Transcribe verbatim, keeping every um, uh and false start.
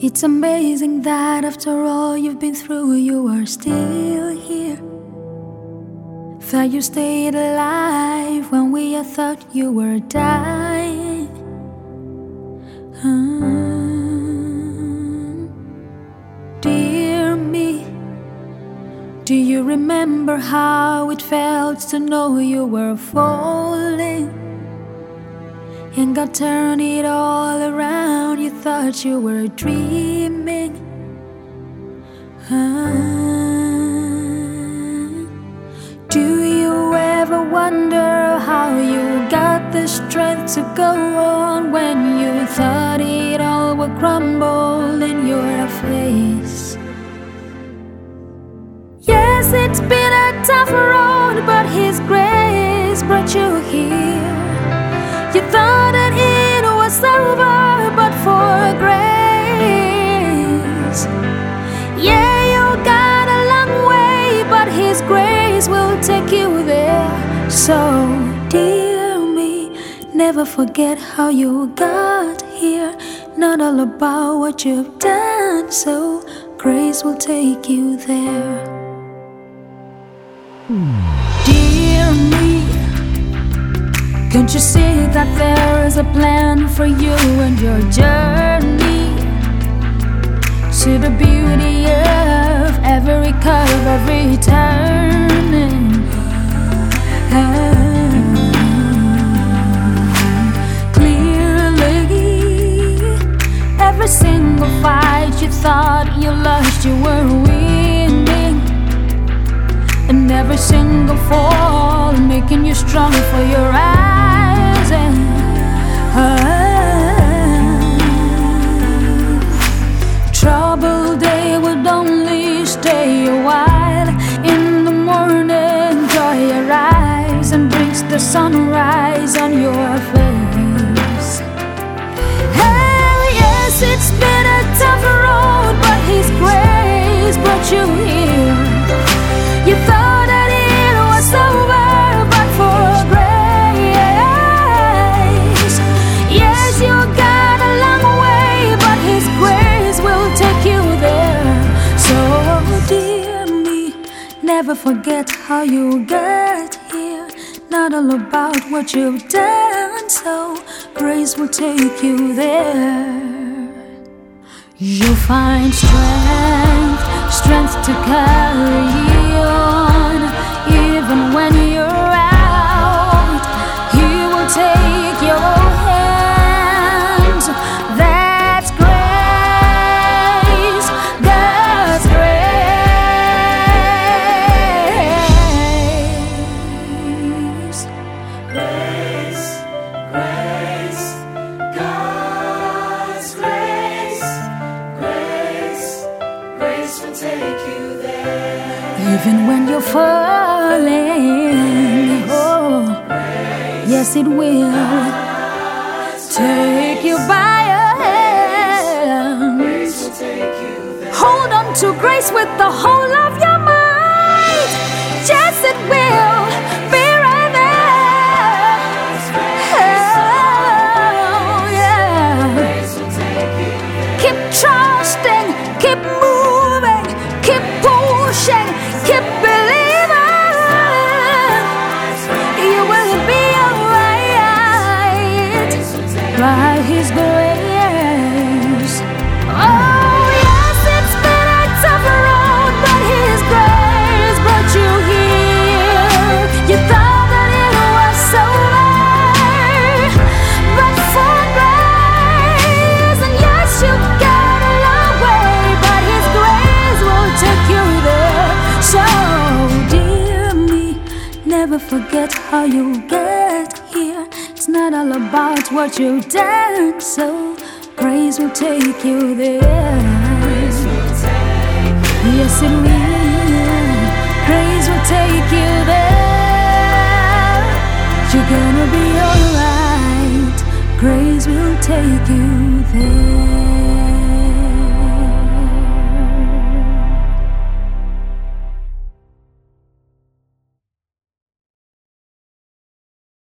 It's amazing that after all you've been through, you are still here. That you stayed alive when we thought you were dying. Hmm. Dear me, do you remember how it felt to know you were falling? And God turned it all around, you thought you were dreaming. Ah. Do you ever wonder how you got the strength to go on when you thought it all would crumble in your face? Yes, it's been a tough road, but His grace brought you here. You thought that it was over, but for grace. Yeah, you got a long way, but His grace will take you there. So, dear me, never forget how you got here. Not all about what you've done, so grace will take you there. Dear me, can't you see that there is a plan for you and your journey to the beauty of every curve, every turning? Clearly, every single fight you thought you lost, you were winning. And every single fall making you strong for your eyes. And uh, troubled day would only stay a while. In the morning joy arrives and brings the sunrise on your face. Hey, yes, it's been a tough road, but His grace brought you here. You thought that it was over, but for grace. Yes, you got a long way, but His grace will take you there. So, dear me, never forget how you got here. Not all about what you've done, so grace will take you there. You'll find strength, strength to carry on. Even when you're out, He will take your hands. That's grace, that's grace. Grace, grace, God's grace. Grace, grace will take you there. Even when you're falling, oh, yes it will take you by your hand. Hold on to grace with the whole of your might. Yes it will be right there. Oh yeah. Keep trusting, keep moving, keep pushing, keep believing. You will be alright by His grace. Oh yes, it's been a tough road, but His grace brought you here. You thought that it was over, but for grace. And yes, you got a long way, but His grace will take you there. So, dear me, never forget how you get here. It's not all about what you've done, so grace will take you there. Yes, it will. Grace will take you there. You're gonna be alright. Grace will take you there.